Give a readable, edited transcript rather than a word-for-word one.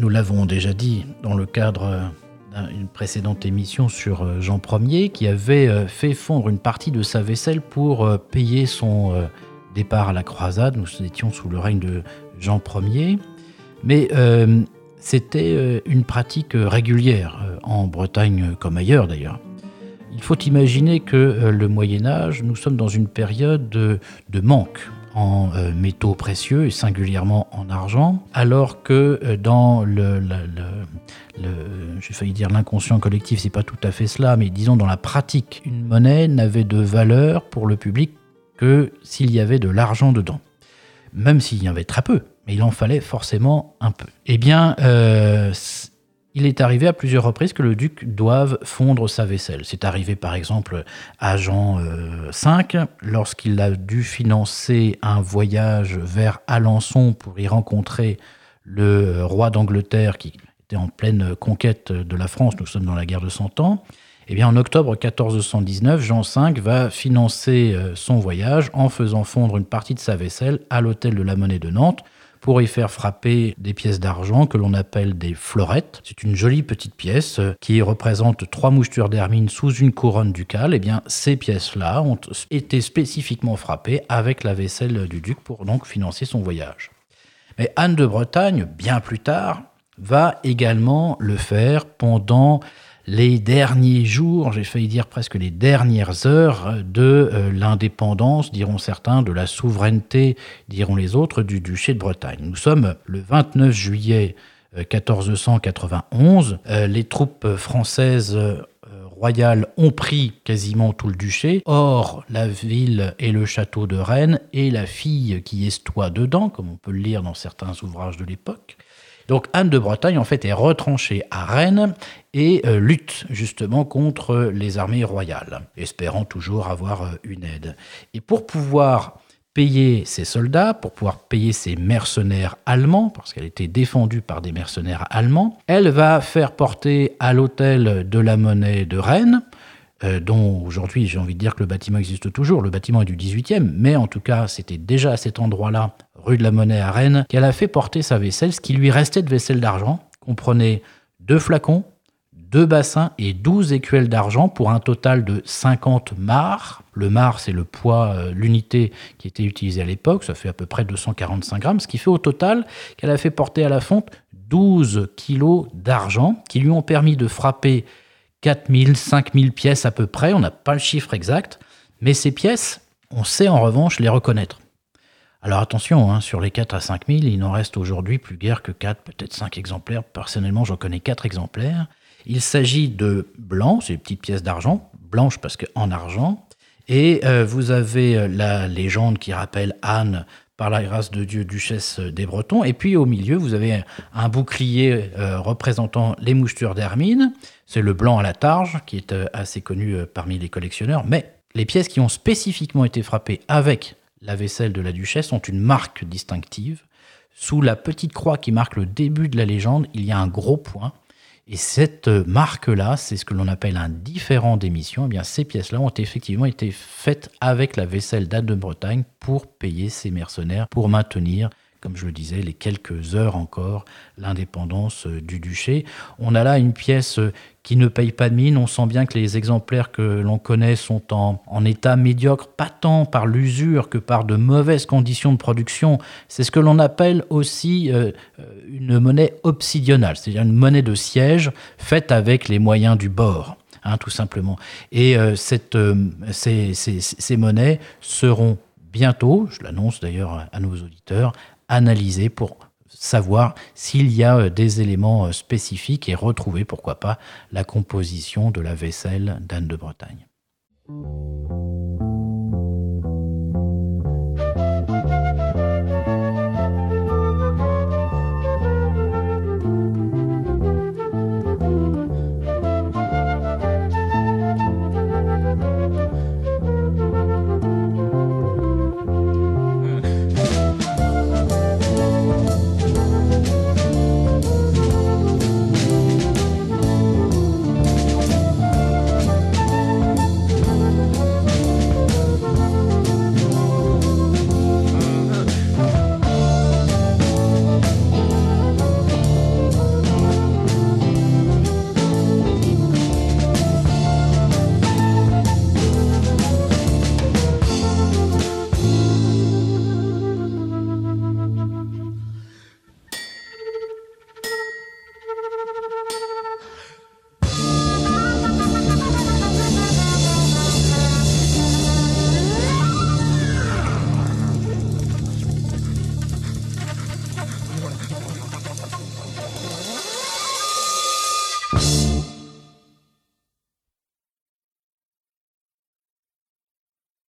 nous l'avons déjà dit dans le cadre d'une précédente émission sur Jean Ier, qui avait fait fondre une partie de sa vaisselle pour payer son départ à la croisade. Nous étions sous le règne de Jean Ier, mais c'était une pratique régulière en Bretagne comme ailleurs d'ailleurs. Il faut imaginer que le Moyen-Âge, nous sommes dans une période de manque en métaux précieux et singulièrement en argent, alors que dans j'ai failli dire l'inconscient collectif, c'est pas tout à fait cela, mais disons dans la pratique, une monnaie n'avait de valeur pour le public que s'il y avait de l'argent dedans. Même s'il y avait très peu, mais il en fallait forcément un peu. Eh bien, il est arrivé à plusieurs reprises que le duc doive fondre sa vaisselle. C'est arrivé par exemple à Jean V, lorsqu'il a dû financer un voyage vers Alençon pour y rencontrer le roi d'Angleterre qui était en pleine conquête de la France. Nous sommes dans la guerre de 100 ans. Eh bien, en octobre 1419, Jean V va financer son voyage en faisant fondre une partie de sa vaisselle à l'hôtel de la Monnaie de Nantes pour y faire frapper des pièces d'argent que l'on appelle des florettes. C'est une jolie petite pièce qui représente 3 mouchetures d'hermine sous une couronne ducale. Eh bien, ces pièces-là ont été spécifiquement frappées avec la vaisselle du duc pour donc financer son voyage. Mais Anne de Bretagne, bien plus tard, va également le faire pendant les derniers jours, j'ai failli dire presque les dernières heures de l'indépendance, diront certains, de la souveraineté, diront les autres, du duché de Bretagne. Nous sommes le 29 juillet 1491. Les troupes françaises royales ont pris quasiment tout le duché. Or, la ville et le château de Rennes et la fille qui estoie dedans, comme on peut le lire dans certains ouvrages de l'époque. Donc Anne de Bretagne, en fait, est retranchée à Rennes et lutte justement contre les armées royales, espérant toujours avoir une aide. Et pour pouvoir payer ses soldats, pour pouvoir payer ses mercenaires allemands, parce qu'elle était défendue par des mercenaires allemands, elle va faire porter à l'hôtel de la Monnaie de Rennes, dont aujourd'hui j'ai envie de dire que le bâtiment existe toujours, le bâtiment est du 18e, mais en tout cas c'était déjà à cet endroit-là, rue de la Monnaie à Rennes, qu'elle a fait porter sa vaisselle. Ce qui lui restait de vaisselle d'argent comprenait 2 flacons, 2 bassins et 12 écuelles d'argent pour un total de 50 marcs. Le marc, c'est le poids, l'unité qui était utilisée à l'époque, ça fait à peu près 245 grammes, ce qui fait au total qu'elle a fait porter à la fonte 12 kilos d'argent qui lui ont permis de frapper 4000, 5000 pièces à peu près, on n'a pas le chiffre exact, mais ces pièces, on sait en revanche les reconnaître. Alors attention, sur les 4 à 5 000, il n'en reste aujourd'hui plus guère que 4, peut-être 5 exemplaires. Personnellement, j'en connais 4 exemplaires. Il s'agit de blancs, c'est des petites pièces d'argent, blanches parce qu'en argent. Et vous avez la légende qui rappelle Anne, par la grâce de Dieu, duchesse des Bretons. Et puis au milieu, vous avez un bouclier représentant les mouchetures d'hermine. C'est le blanc à la targe, qui est assez connu parmi les collectionneurs. Mais les pièces qui ont spécifiquement été frappées avec la vaisselle de la duchesse ont une marque distinctive. Sous la petite croix qui marque le début de la légende, il y a un gros point. Et cette marque-là, c'est ce que l'on appelle un différend d'émission. Eh bien, ces pièces-là ont effectivement été faites avec la vaisselle d'Anne de Bretagne pour payer ses mercenaires, pour maintenir, comme je le disais, les quelques heures encore, l'indépendance du duché. On a là une pièce qui ne paye pas de mine. On sent bien que les exemplaires que l'on connaît sont en état médiocre, pas tant par l'usure que par de mauvaises conditions de production. C'est ce que l'on appelle aussi une monnaie obsidionale, c'est-à-dire une monnaie de siège faite avec les moyens du bord, tout simplement. Et ces monnaies seront bientôt, je l'annonce d'ailleurs à nos auditeurs, analysées pour savoir s'il y a des éléments spécifiques et retrouver, pourquoi pas, la composition de la vaisselle d'Anne de Bretagne.